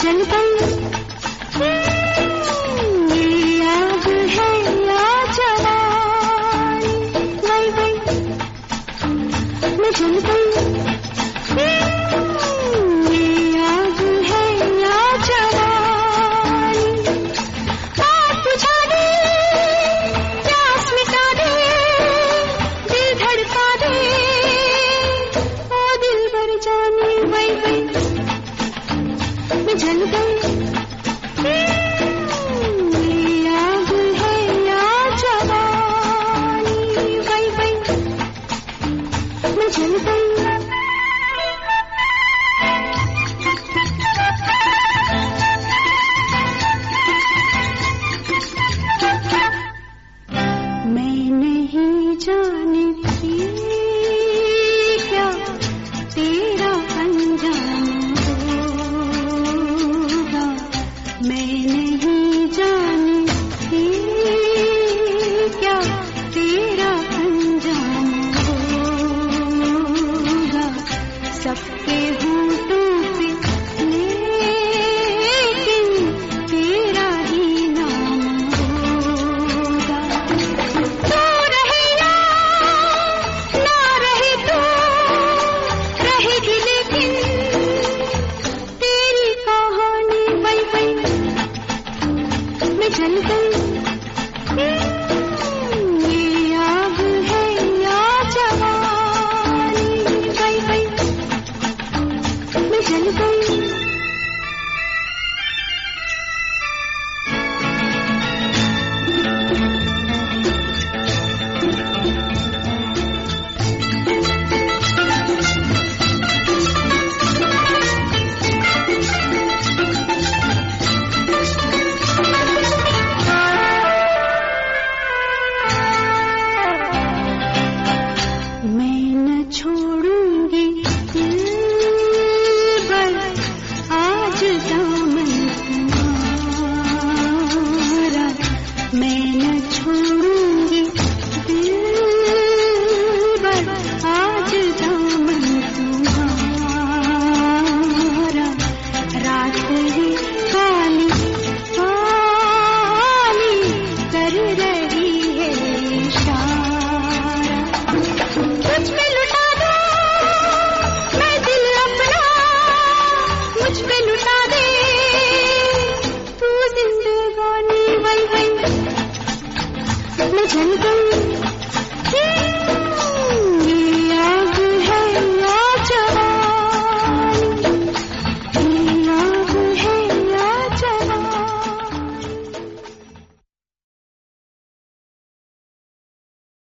जल गई, ये आग है या जवानी, वही वही मैं जल गई, ये आग है या जवानी। आग बुझा दे, प्यास मिटा दे, दिल धड़का दे, ओ दिल भर जाने, वही वही मैं जल गई, ये आग है या जवानी, वही वही मैं जल गई।